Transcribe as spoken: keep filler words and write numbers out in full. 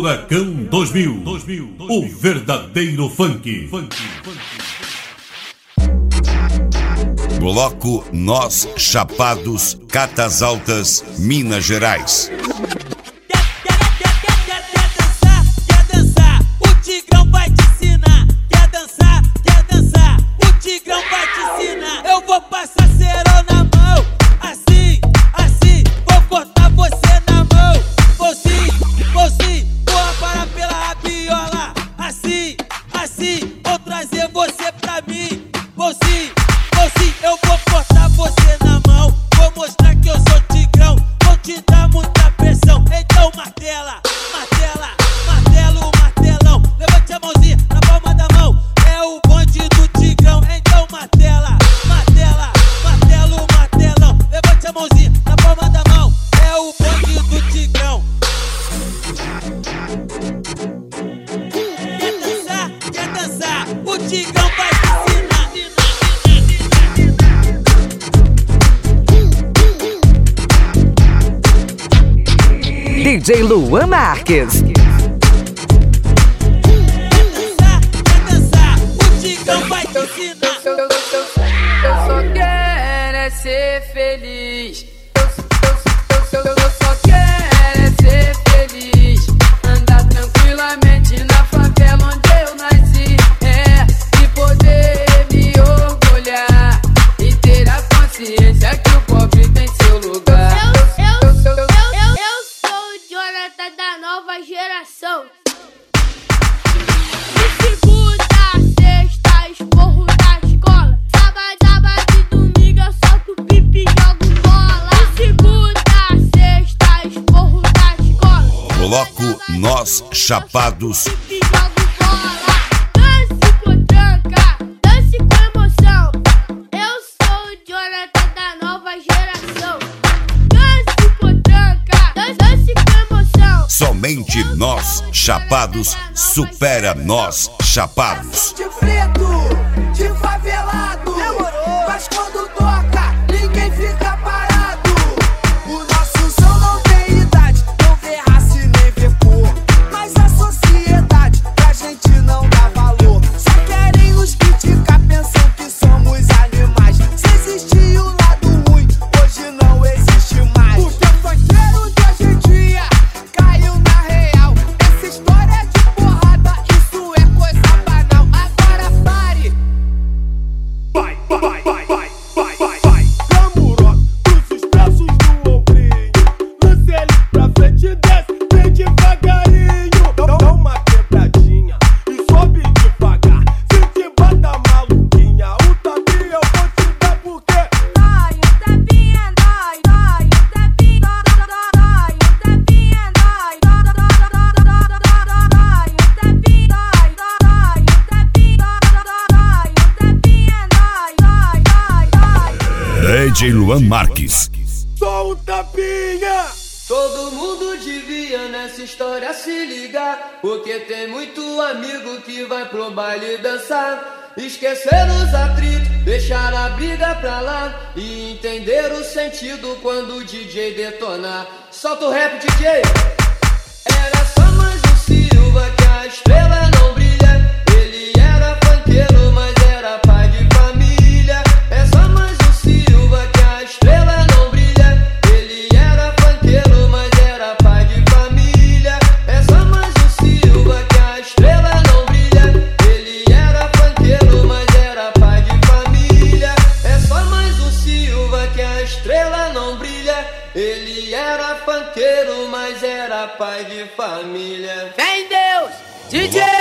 Furacão dois mil, o verdadeiro funk. Bloco Nós Chapados, Catas Altas, Minas Gerais. D J Luan Marques. Eu só quero é ser feliz. Eu, eu, eu, eu só quero é ser feliz. Andar tranquilamente na favela onde eu nasci. É, e poder me orgulhar e ter a consciência que o pobre tem seu lugar. Eu, eu, eu, eu, eu, eu sou o Jonathan da nova geração. De segunda a sexta, esporro da escola. Sábado, sábado e domingo eu solto pipi e jogo bola. De segunda a sexta, esporro da escola. Bloco Nós Chapados. Pipi e jogo bola. Dance com tranca, dance com emoção. Eu sou o Jonathan da nova geração. Dance com tranca, dance, dance com emoção. Somente Nós Chapados supera Nós Chapados. De preto, de favelado, mas quando toca, ninguém fica parado. O nosso som não tem idade, não vê raça e nem vê cor. Mas a sociedade pra gente não dá valor. Só querem os criticar, pensam que somos animais. Se existia o lado ruim, hoje não existe mais. Porque o funkeiro de hoje em dia caiu na real. Essa história de porrada, isso é coisa banal. Agora pare. Vai, vai, vai, vai, vai, vai, vai. Camurote pros braços do ombrinho. Lance ele pra frente e desce, vem devagarinho. Dá dá uma quebradinha e sobe devagar. Se te bata maluquinha, o tapinha eu vou te dar porque Dói, o tapinha dói, dói, o tapinha dói, o tapinha dói, dói, o tapinha dói, dói, o tapinha dói, dói, o tapinha dói, dói, dói. D J Luan Marques. só um tapinha. Todo mundo devia nessa história se ligar, porque tem muito amigo que vai pro baile dançar. Esquecer os atritos, deixar a briga pra lá e entender o sentido quando o D J detonar. Solta o rap, D J. Era só mais um Silva que a estrela não brilha. Ele era funkeiro, mas era pai de família. É só mais um Silva que a estrela não brilha. Ele era funkeiro, mas era pai de família. É só mais um Silva que a estrela não brilha. Ele era funkeiro, mas era pai de família. É só mais um Silva que a estrela não brilha. Ele era funkeiro, mas era pai de família. Vem Deus, D J.